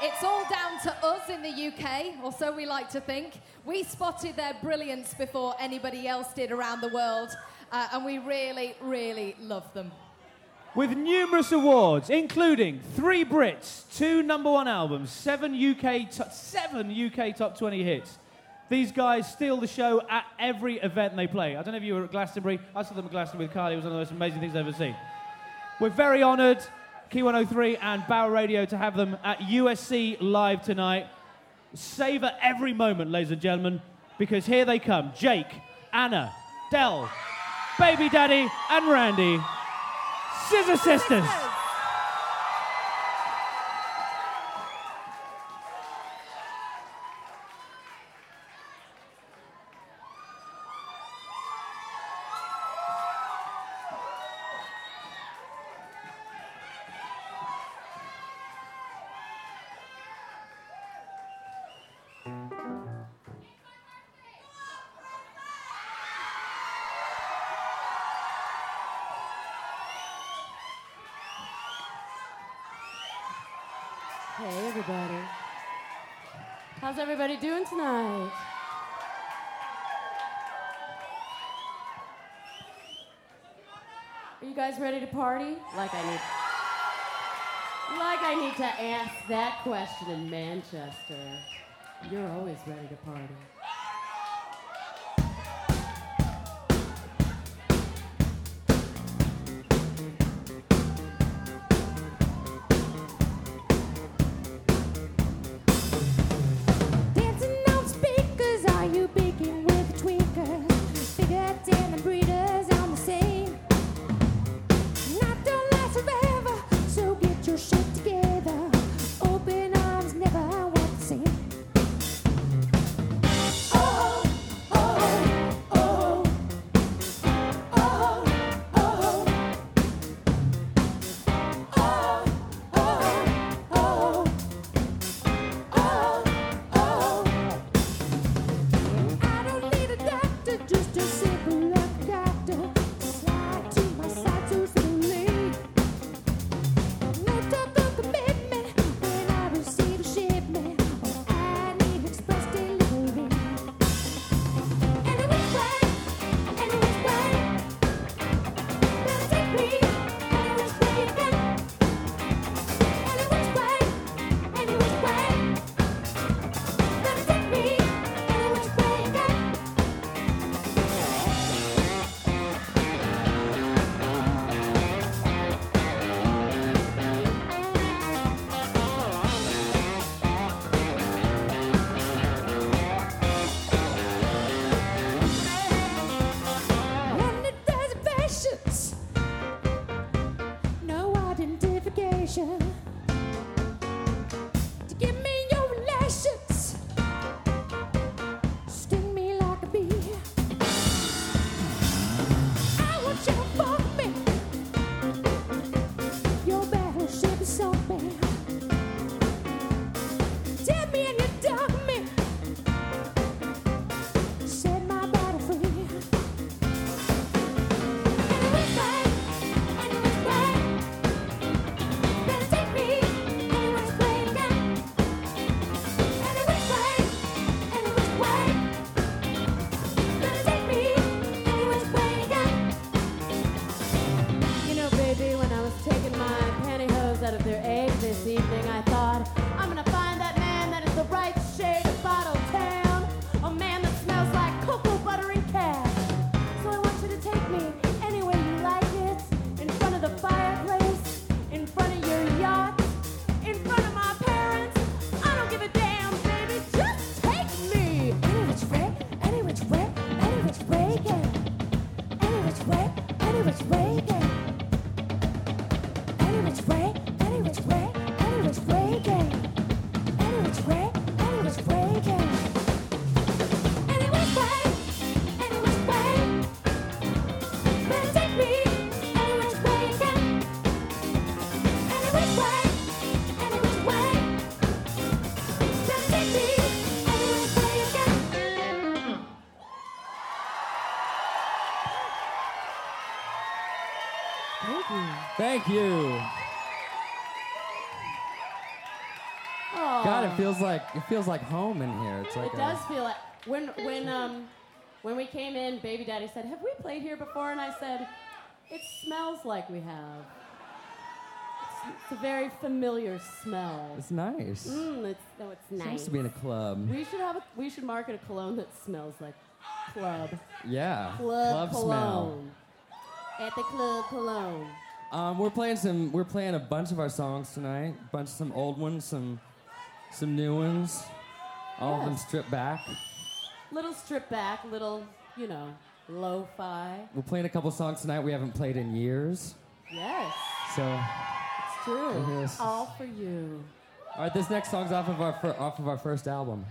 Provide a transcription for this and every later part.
It's all down to us in the UK, or so we like to think. We spotted their brilliance before anybody else did around the world, and we really, really love them. With numerous awards, including 3 Brits, 2 #1 albums, 7 UK top 20 hits, these guys steal the show at every event they play. I don't know if you were at Glastonbury. I saw them at Glastonbury with Carly. It was one of the most amazing things I've ever seen. We're very honoured, Key 103 and Bauer Radio, to have them at USC Live tonight. Savour every moment, ladies and gentlemen, because here they come. Jake, Anna, Del, Baby Daddy and Randy, Scissor Sisters. Hey, everybody. How's everybody doing tonight? Are you guys ready to party? Like I need to ask that question in Manchester. You're always ready to party. Thank you. God, it feels like home in here. It's like It does feel like when we came in, Baby Daddy said, "Have we played here before?" And I said, "It smells like we have. It's a very familiar smell." It's nice. It's nice. Seems to be in a club. We should market a cologne that smells like club. Yeah. Club smell. cologne. At the club cologne. We're playing a bunch of our songs tonight. Some old ones, some new ones. All of them stripped back. Little stripped back, little, lo-fi. We're playing a couple songs tonight we haven't played in years. Yes. So It's true. Yes. All for you. all right, this next song's off of our first album.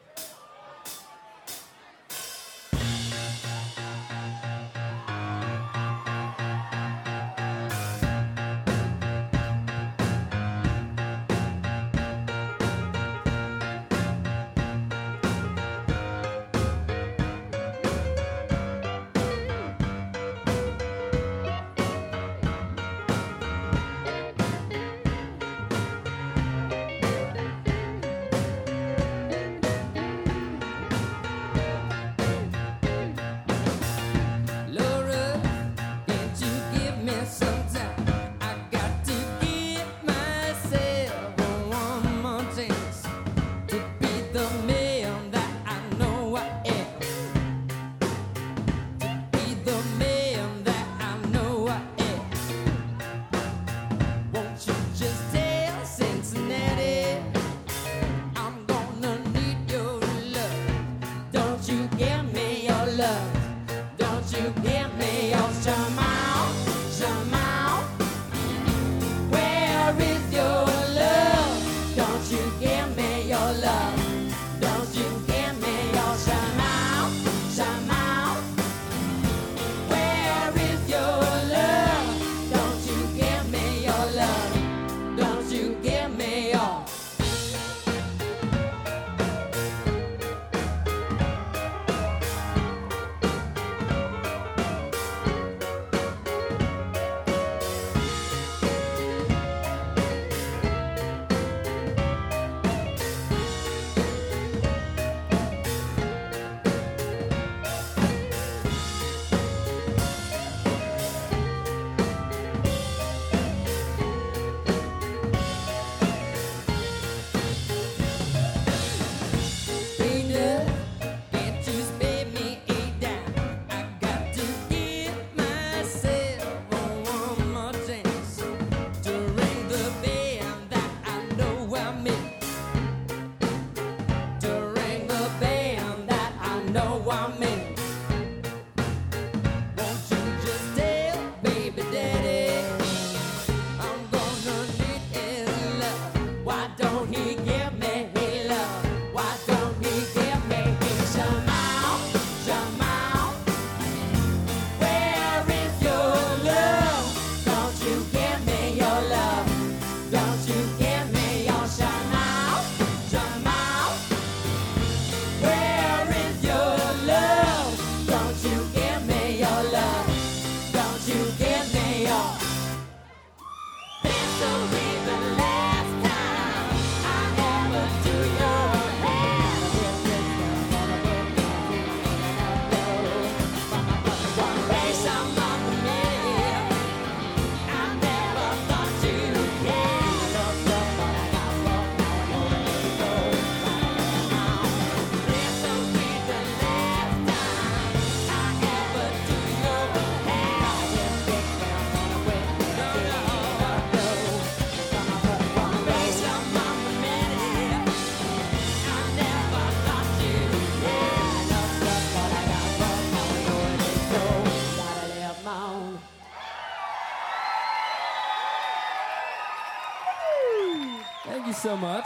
So much.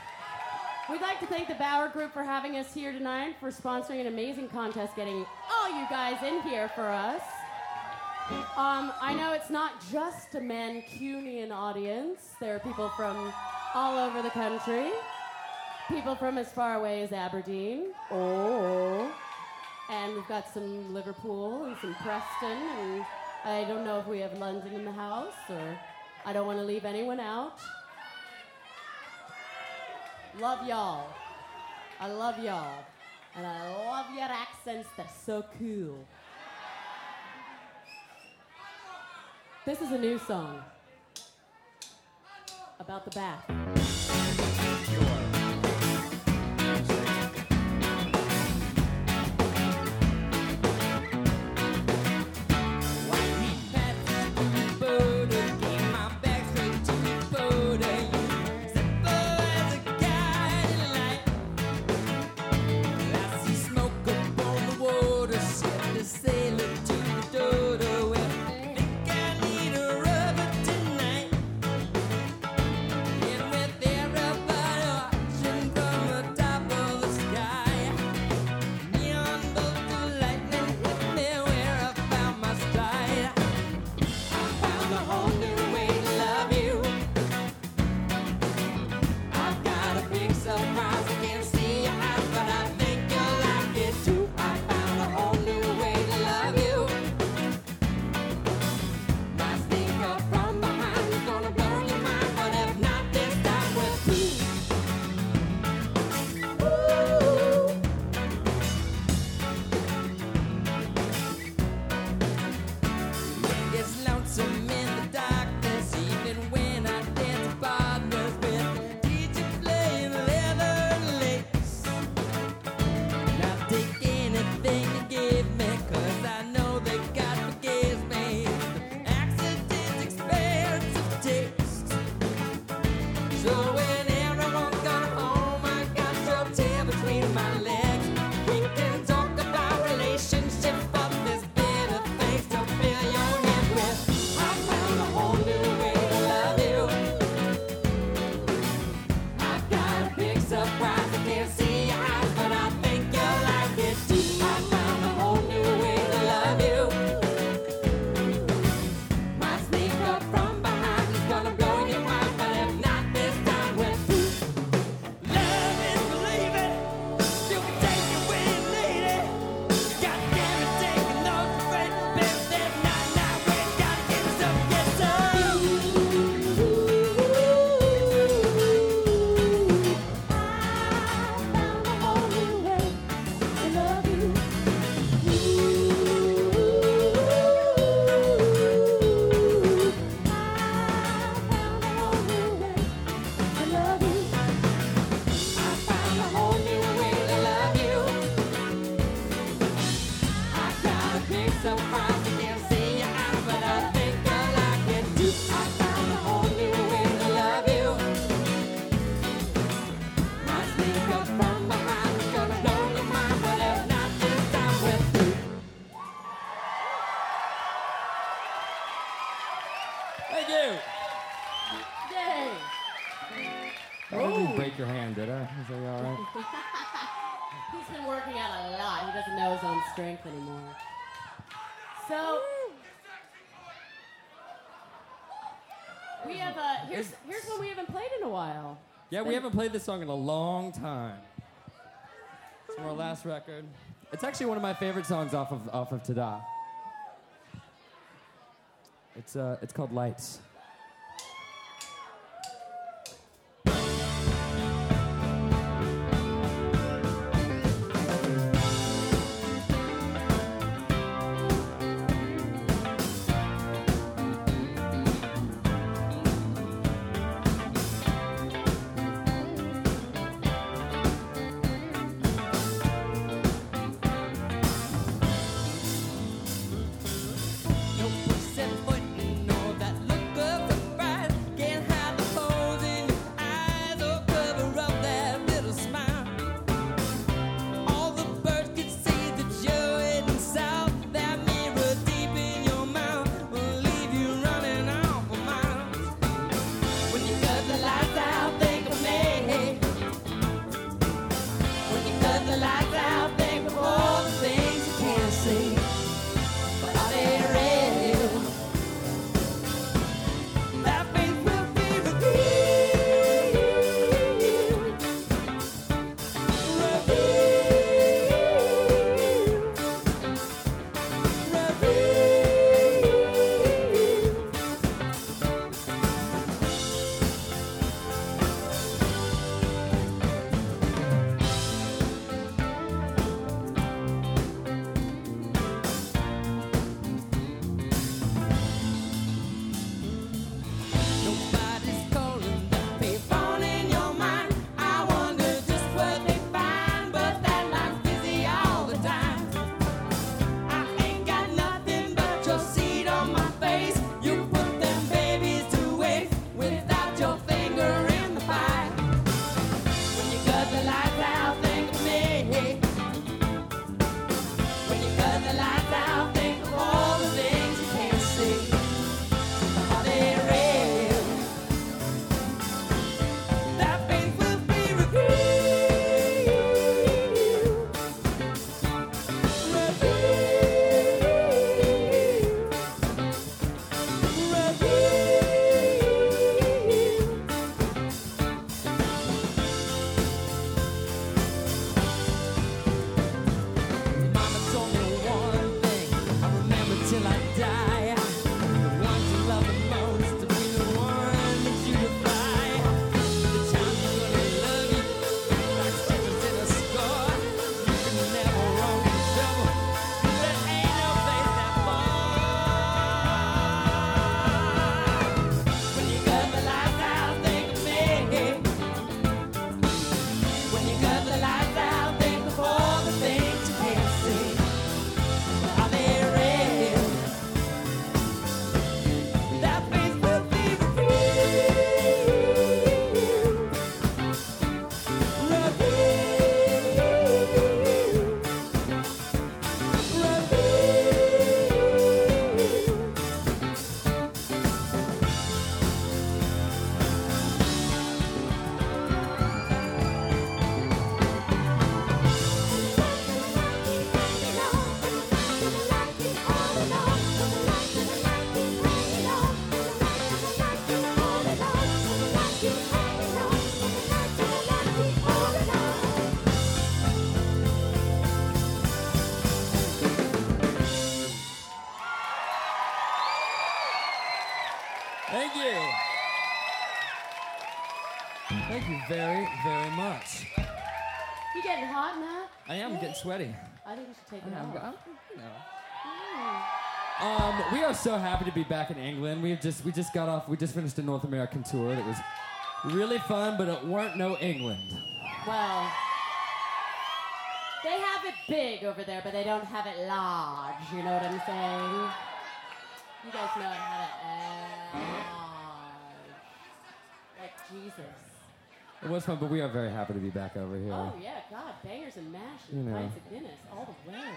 We'd like to thank the Bauer Group for having us here tonight, for sponsoring an amazing contest, getting all you guys in here for us. I know it's not just a Mancunian audience. There are people from all over the country. People from as far away as Aberdeen. Oh. And we've got some Liverpool and some Preston, and I don't know if we have London in the house, or I don't want to leave anyone out. Love y'all. I love y'all. And I love your accents. They're so cool. This is a new song about the bath. Thank you. Yay. I didn't break your hand, did I? Is that all right? He's been working out a lot. He doesn't know his own strength anymore. So we have here's one we haven't played in a while. Yeah, we haven't played this song in a long time. It's from our last record. It's actually one of my favorite songs off of Tada. It's called Lights. No pussyfoot, no, that look Thank you very, very much. You getting hot in that? I am getting sweaty. I think you should take it I'm, off. we are so happy to be back in England. We just finished a North American tour that was really fun, but it weren't no England. Well, they have it big over there, but they don't have it large. You know what I'm saying? You guys know how to like Jesus. It was fun, but we are very happy to be back over here. Oh yeah, God, bangers and mash You and know. pints of Guinness all the way.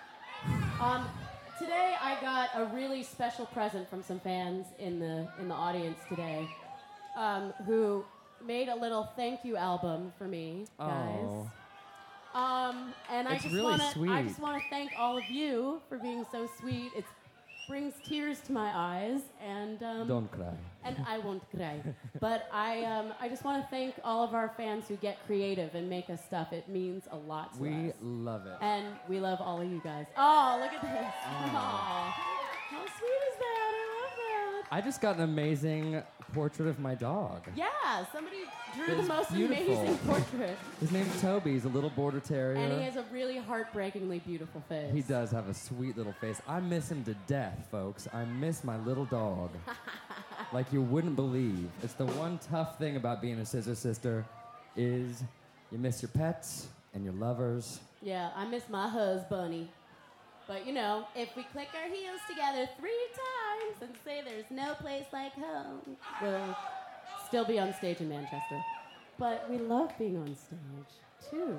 Today I got a really special present from some fans in the audience today, who made a little thank you album for me, guys. Oh. And I It's just really want to sweet. thank all of you for being so sweet. It brings tears to my eyes, and Don't cry. and I won't cry. But I just want to thank all of our fans who get creative and make us stuff. It means a lot to We us. love it. And we love all of you guys. Oh, look at this. Aw. How sweet is that? I love that. I just got an amazing portrait of my dog. Yeah, somebody drew It's the most beautiful. amazing portrait. His name's Toby. He's a little border terrier. And he has a really heartbreakingly beautiful face. He does have a sweet little face. I miss him to death, folks. I miss my little dog. Like you wouldn't believe. It's the one tough thing about being a Scissor Sister is you miss your pets and your lovers. Yeah, I miss my husbunny. But you know, if we click our heels together 3 times and say there's no place like home, we'll still be on stage in Manchester. But we love being on stage, too.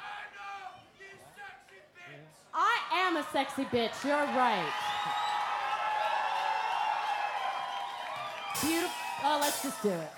I am a sexy bitch, you're right. Beautiful. Oh, let's just do it.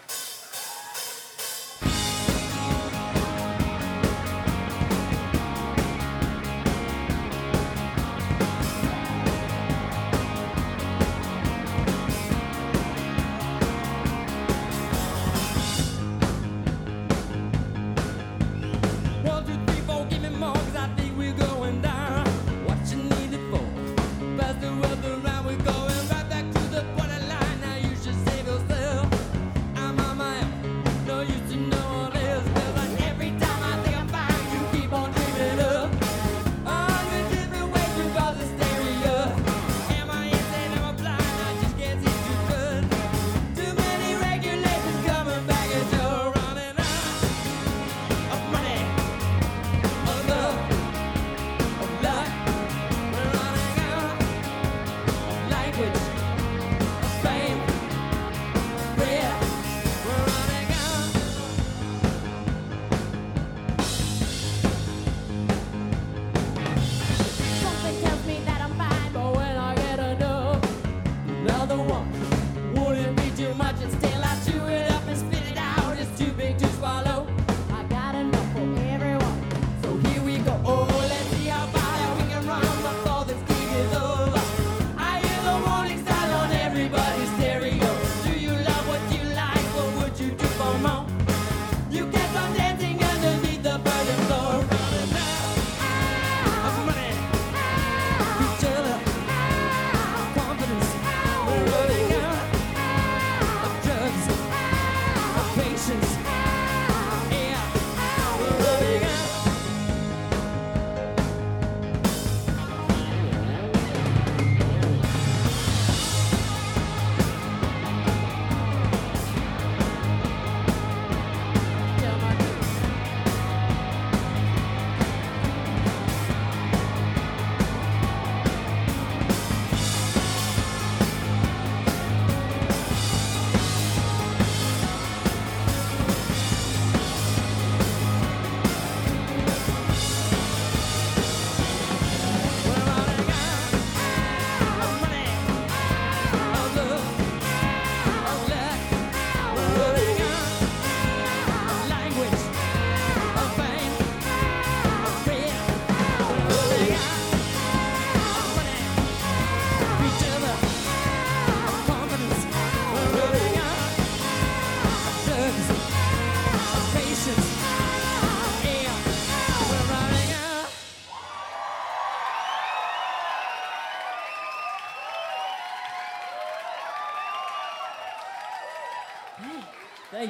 I'm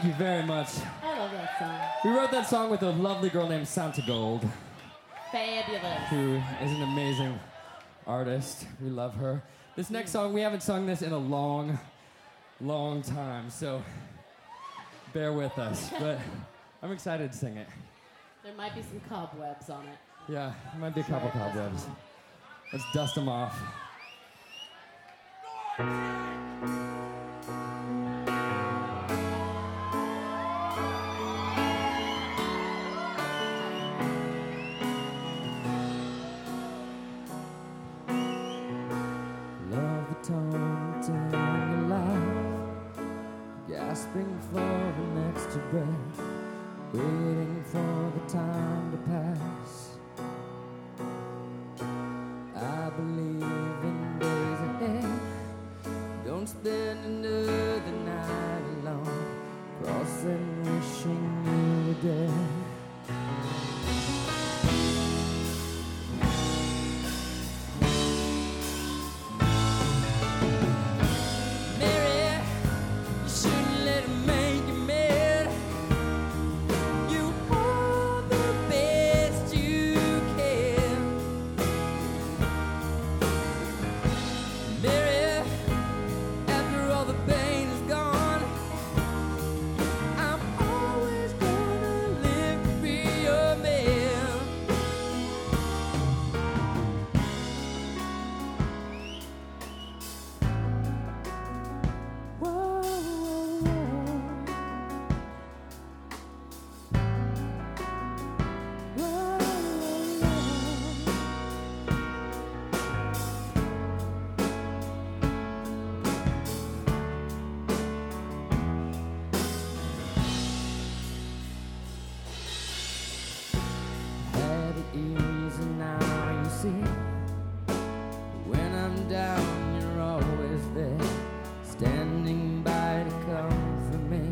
you very much. I love that song. We wrote that song with a lovely girl named Santa Gold, Fabulous. who is an amazing artist. We love her. This next song, we haven't sung this in a long, long time, so bear with us. But I'm excited to sing it. There might be some cobwebs on it. Yeah, there might be a couple cobwebs. Let's dust them off. Love the taunt in your life, gasping for an extra breath, waiting for the time to pass. I believe in days ahead. Don't spend another night alone, crossing, wishing you were dead. Mary, you shouldn't let him make you mad. You are the best you can. Mary, after all the pain is gone, I'm always gonna live to be your man. Whoa, whoa, whoa. Whoa, Had it easy, now you see. When I'm down, you're always there, standing by to comfort me.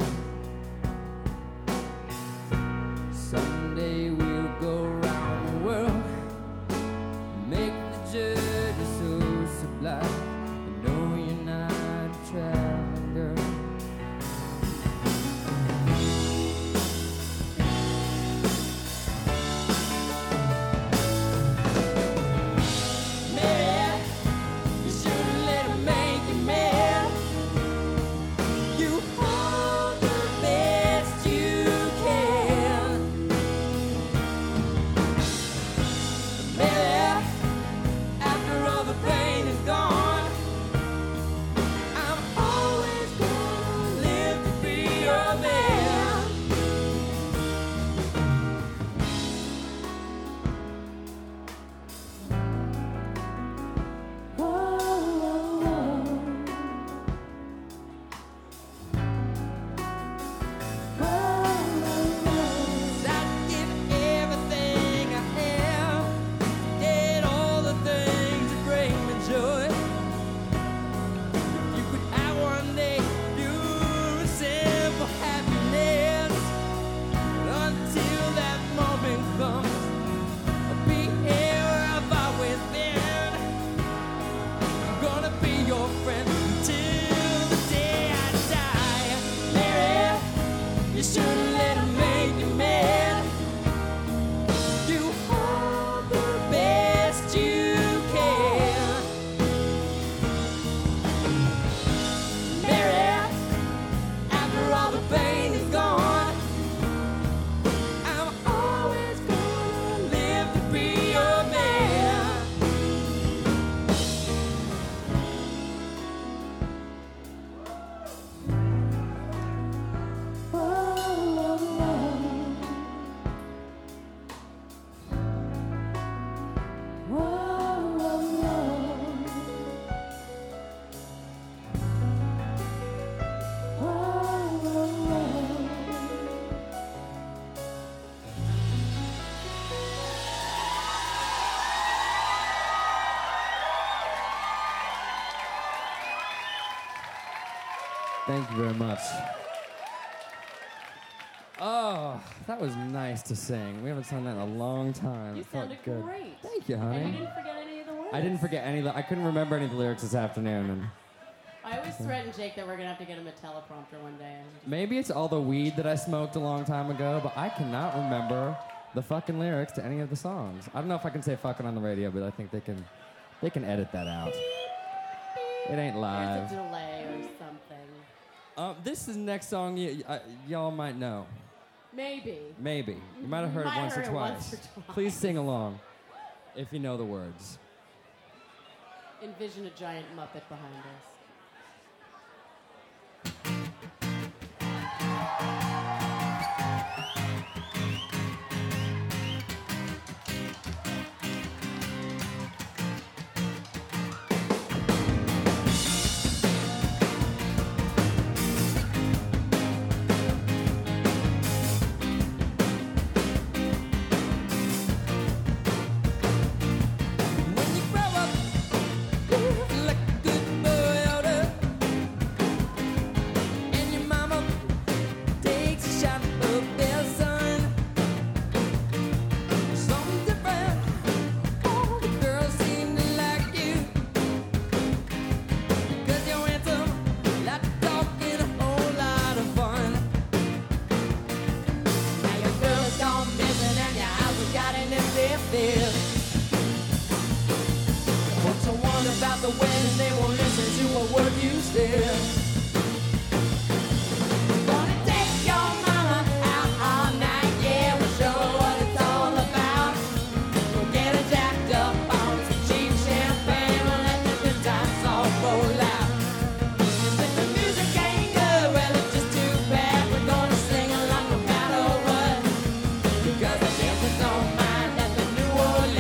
Someday we'll go around the world, make the journey so sublime. I know you're not a traveling girl. Mary, you shouldn't let him make you mad. You are the best you can. Mary, after all the pain is gone, I'm always gonna live to be your man. Whoa, whoa, whoa. Whoa, whoa, whoa. I'd give everything I have, get all the things that bring me joy. If you could have one day pure simple happiness, until that moment comes, I'll be here where I've always been. I'm gonna be your friend until the day I die. Mary, you shouldn't let him make you mad. You are the best you can. Mary, after all the pain is gone, I'm always gonna live to be your man. Whoa, whoa, whoa. Whoa, whoa, whoa. Whoa, whoa, whoa. Thank you very much. Oh, that was nice to sing. We haven't sung that in a long time. You It felt sounded good. great. Thank you, And you honey. didn't forget any of the words. I didn't forget any of the. I couldn't remember any of the lyrics this afternoon, and I I always threaten Jake that we're gonna have to get him a teleprompter one day. Maybe it's all the weed that I smoked a long time ago, but I cannot remember the fucking lyrics to any of the songs. I don't know if I can say fucking on the radio, but I think they can edit that out. It ain't live. There's a delay or something. This is the next song y'all might know. Maybe. Maybe. You might have heard it once or twice. Please sing along if you know the words. Envision a giant Muppet behind us. New Orleans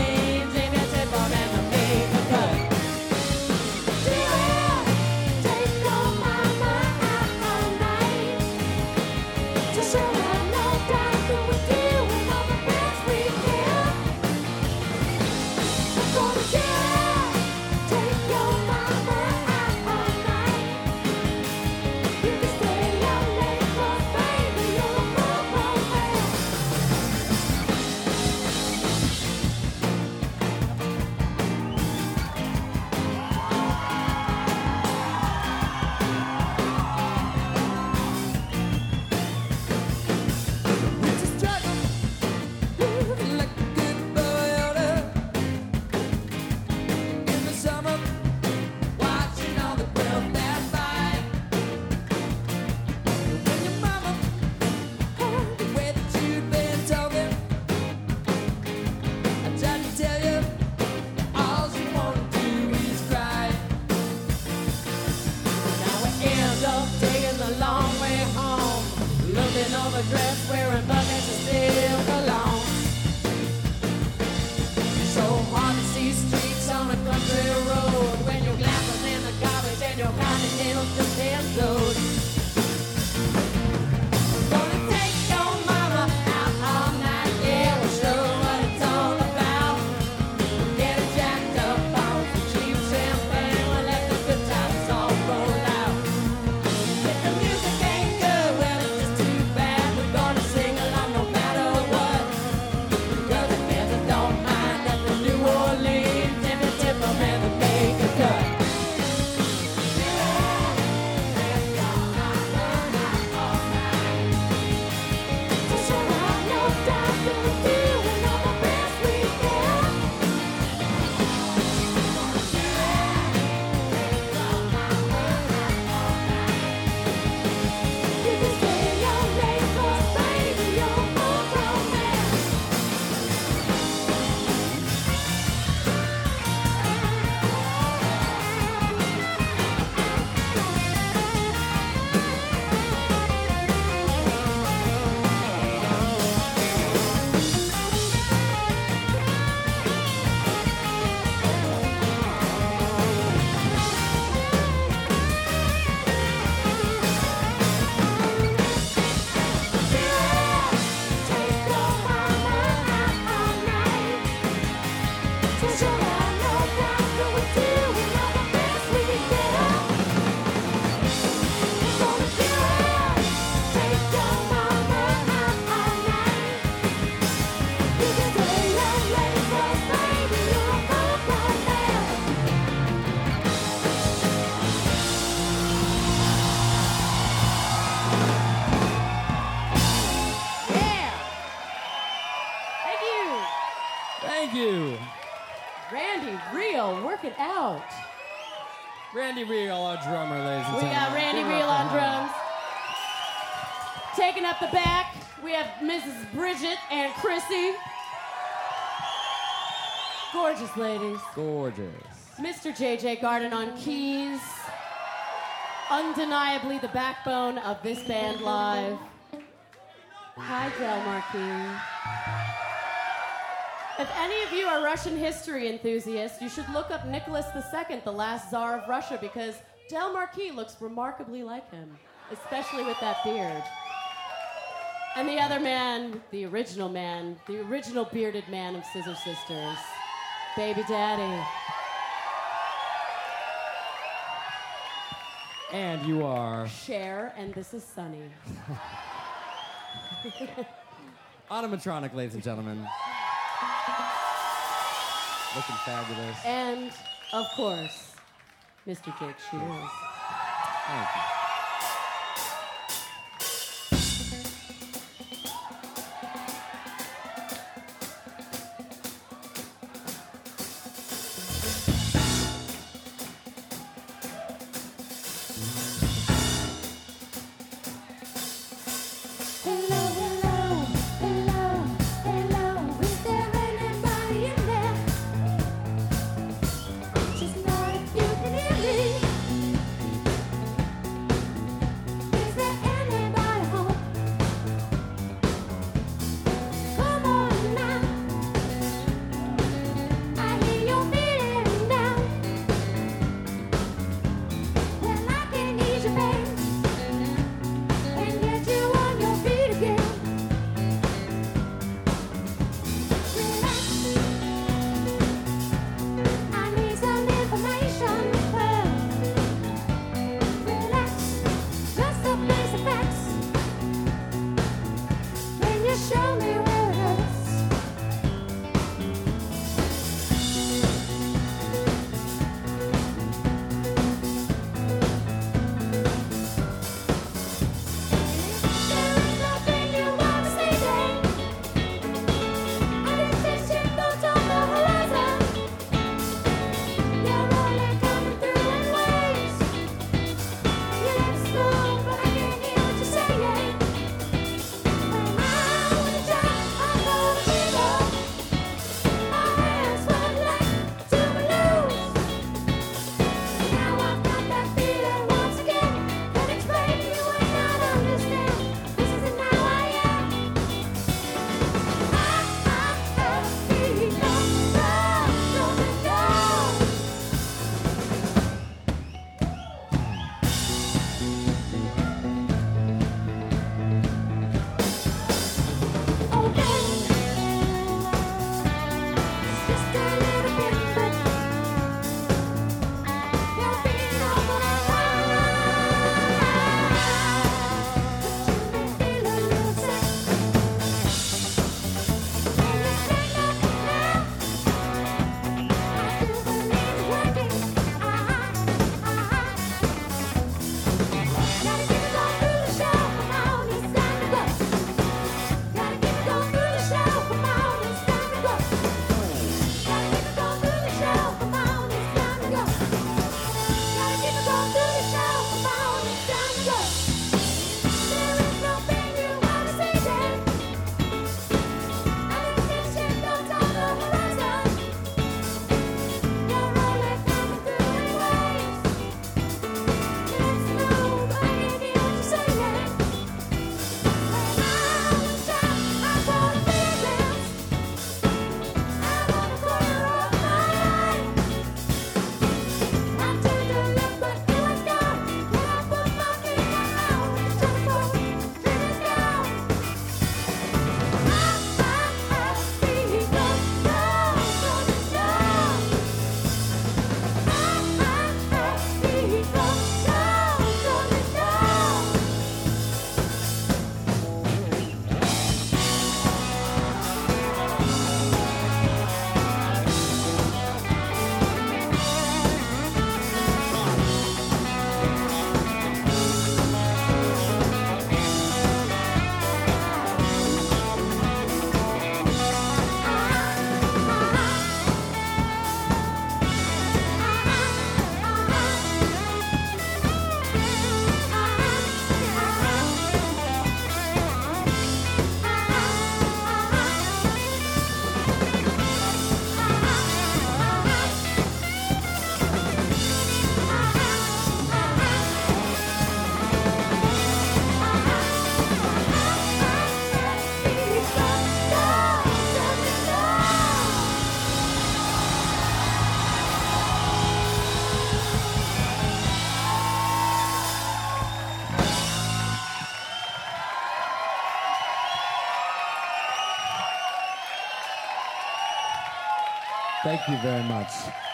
Thank you. Randy Reel, work it out. Randy Reel, our drummer, ladies and We gentlemen. got Randy Give it Reel up on for him. drums. Taking up the back, we have Mrs. Bridget and Chrissy. Gorgeous ladies. Gorgeous. Mr. J.J. Garden on keys. Undeniably the backbone of this band live. Hi, Del Marquis. If any of you are Russian history enthusiasts, you should look up Nicholas II, the last Tsar of Russia, because Del Marquis looks remarkably like him, especially with that beard. And the other man, the original bearded man of Scissor Sisters, Baby Daddy. And you are Cher, and this is Sunny. Automatronic, ladies and gentlemen. Looking fabulous. And, of course, Mr. Jake Shears. Thank you. When I wanna Thank you very much.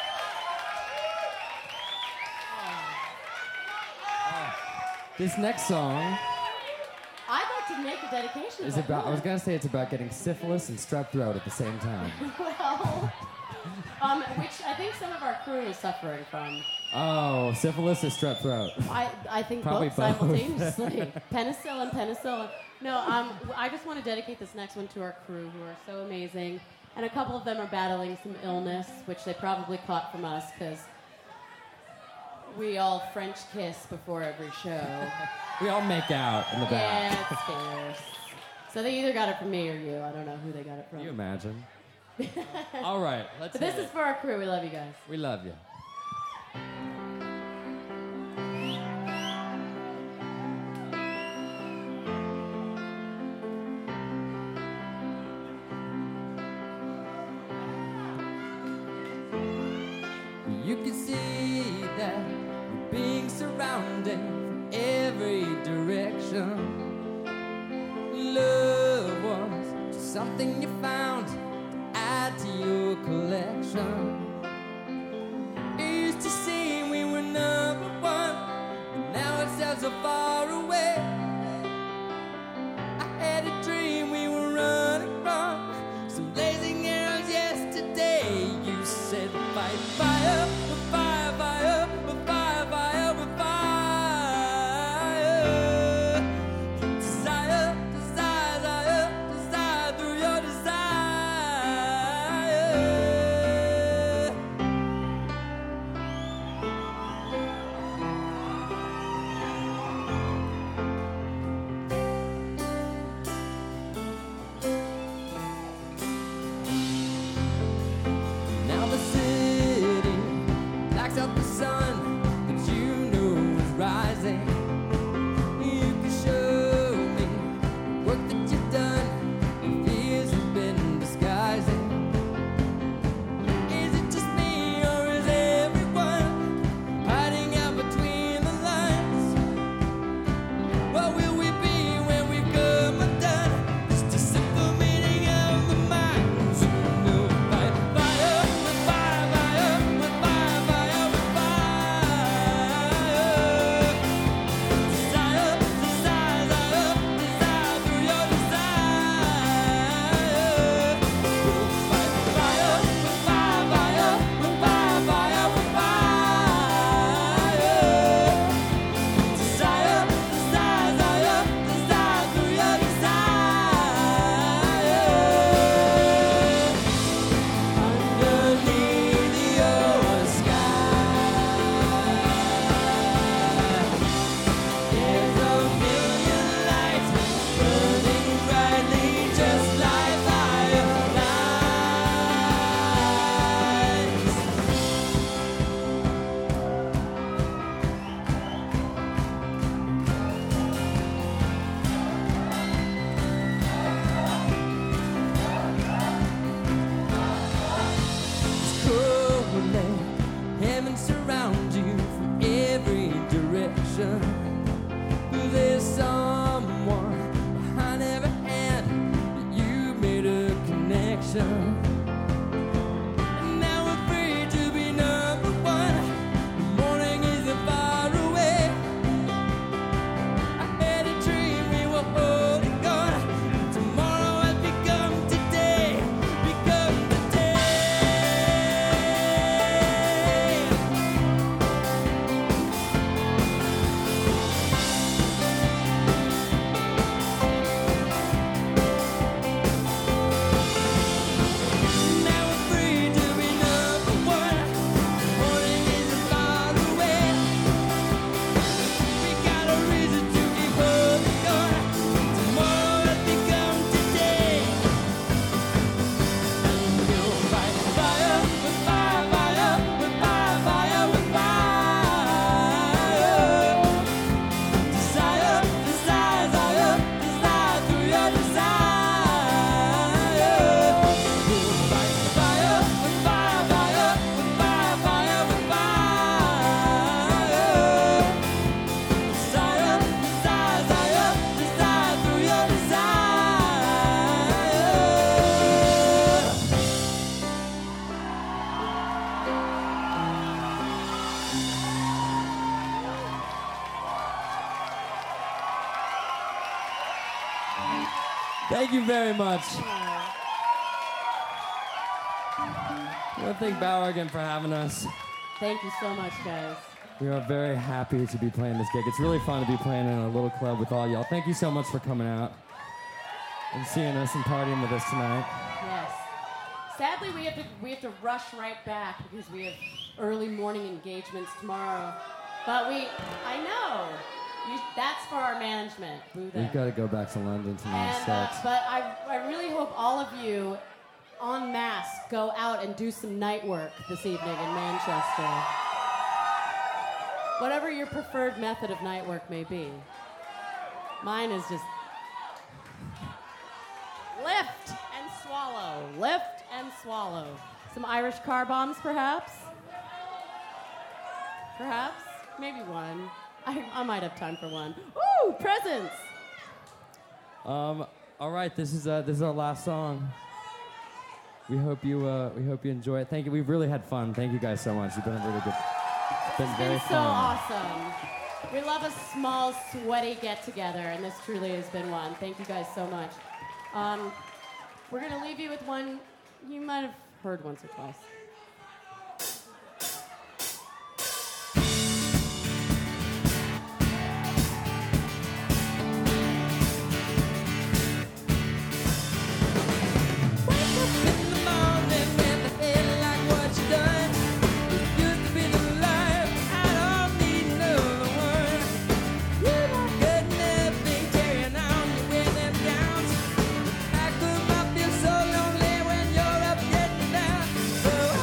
This next song I'd like to make a dedication. is about, I was gonna say it's about getting syphilis and strep throat at the same time. Well, which I think some of our crew is suffering from. Oh, syphilis or strep throat? I think Probably both both. simultaneously. Penicillin. No, I just want to dedicate this next one to our crew who are so amazing. And a couple of them are battling some illness, which they probably caught from us because we all French kiss before every show. We all make out in the back. Yeah, it's scarce. So they either got it from me or you. I don't know who they got it from. Can you imagine? All right, let's But this hit is it. for our crew. We love you guys. We love you. You can see that we're being surrounded from every direction. Love was just something you found to add to your collection. It used to seem we were number one, but now it sounds so far away. I had a dream we were running from some blazing arrows yesterday. You said fight fire, fire, fire, fire, fire, fire. Desire, desire, desire, desire through your desire. Now the city blacks out the sun that you knew was rising. You can show me the work that you've done, the fears you've been disguising. Is it just me or is everyone hiding out between the lines? What will we be when we come undone? Just a simple meeting of the minds. We'll fight fire with fire, fire with fire, fire with fire. Desire, desire, desire, desire through your desire. We'll fight fire with fire, fire with fire, fire with fire. Desire, desire, desire, desire through your desire. Underneath your sky, there's a million lights burning brightly, just like firelights. Heaven surrounds you from every direction. There's someone behind every hand that you made a connection. And now we're free to be number one. The morning isn't far away. I had a dream we were holding on. Tomorrow has become today. Become today. Thank you very much. I want to thank Bauer again for having us. Thank you so much, guys. We are very happy to be playing this gig. It's really fun to be playing in a little club with all y'all. Thank you so much for coming out and seeing us and partying with us tonight. Yes. Sadly, we have to rush right back because we have early morning engagements tomorrow. But I know. That's for our management. Boo them. We've got to go back to London tonight. And, but I really hope all of you, en masse, go out and do some night work this evening in Manchester. Whatever your preferred method of night work may be. Mine is just lift and swallow. Lift and swallow. Some Irish car bombs, perhaps? Perhaps? Maybe one. I might have time for one. Ooh, presents! All right, this is our last song. We hope you enjoy it. Thank you. We've really had fun. Thank you guys so much. You've been a really good. It's been very so fun. Awesome. We love a small, sweaty get-together, and this truly has been one. Thank you guys so much. We're going to leave you with one you might have heard once or twice. So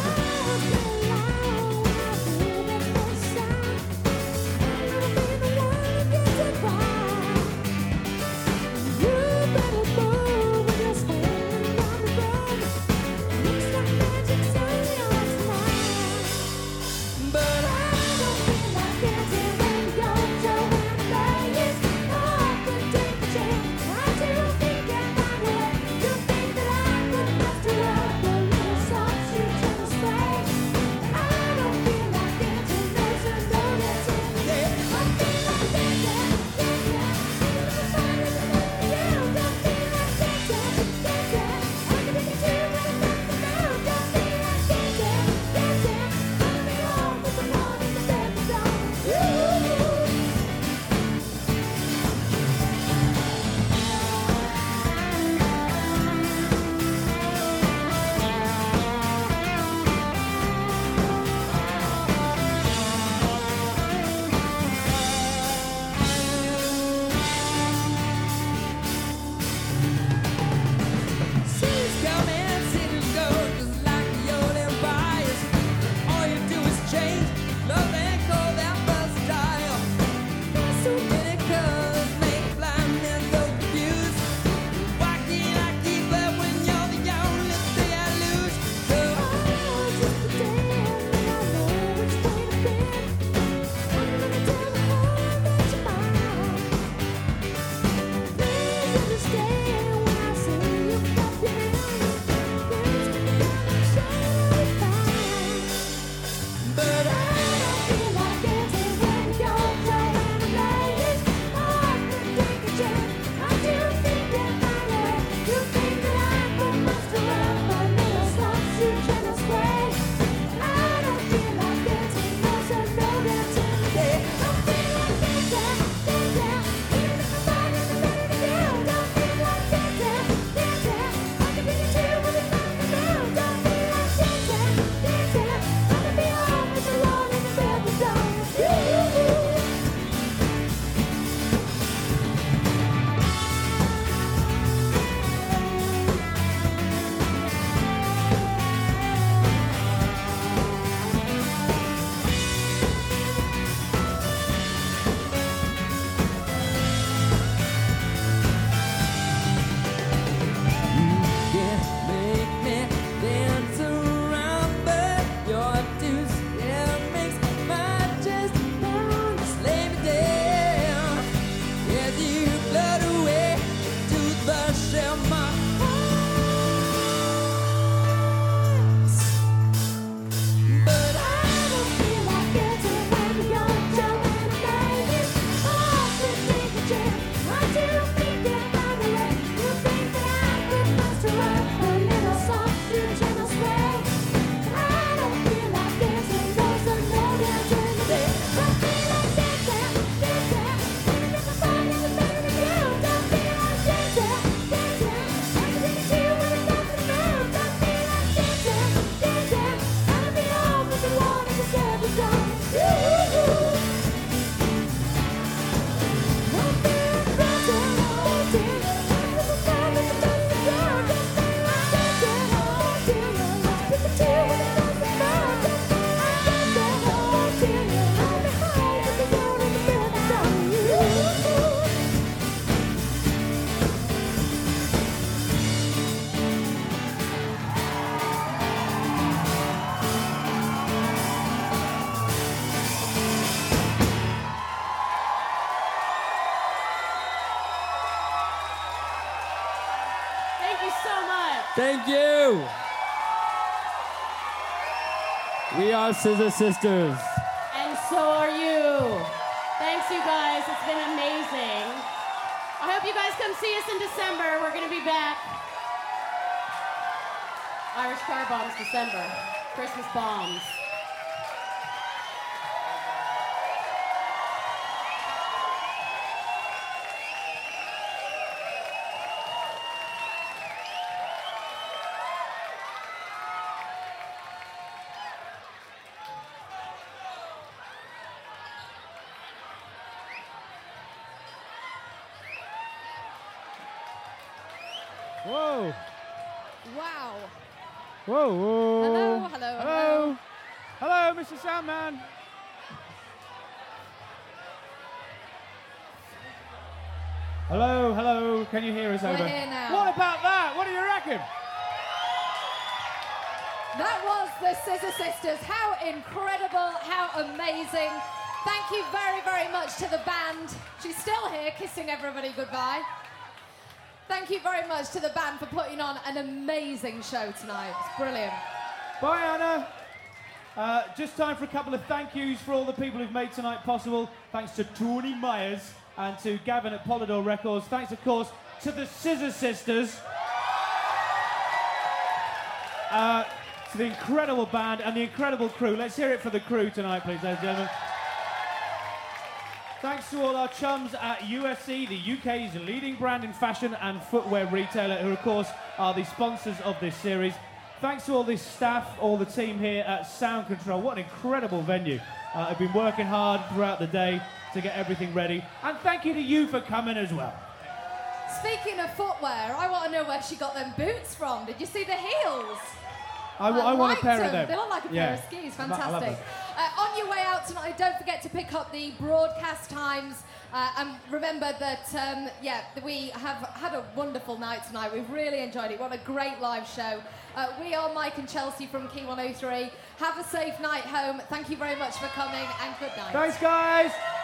so much. Thank you. We are Scissor Sisters. And so are you. Thanks, you guys. It's been amazing. I hope you guys come see us in December. We're going to be back. Irish Car Bombs, December. Christmas bombs. Whoa. Wow. Whoa, whoa. Hello, hello, hello. Hello, Mr. Soundman. Hello, hello. Can you hear us We're over? here now. What about that? What do you reckon? That was the Scissor Sisters. How incredible, how amazing. Thank you very, very much to the band. She's still here kissing everybody goodbye. Thank you very much to the band for putting on an amazing show tonight. It's brilliant. Bye, Anna. Just time for a couple of thank yous for all the people who've made tonight possible. Thanks to Tony Myers and to Gavin at Polydor Records. Thanks, of course, to the Scissor Sisters. To the incredible band and the incredible crew. Let's hear it for the crew tonight, please, ladies and gentlemen. Thanks to all our chums at USC, the UK's leading brand in fashion and footwear retailer, who, of course, are the sponsors of this series. Thanks to all the staff, all the team here at Sound Control. What an incredible venue. I've been working hard throughout the day to get everything ready. And thank you to you for coming as well. Speaking of footwear, I want to know where she got them boots from. Did you see the heels? I want a liked pair of them. They look like a pair of skis. Fantastic. On your way out tonight, don't forget to pick up the broadcast times. And remember that, we have had a wonderful night tonight. We've really enjoyed it. What a great live show. We are Mike and Chelsea from Key 103. Have a safe night home. Thank you very much for coming, and good night. Thanks, guys.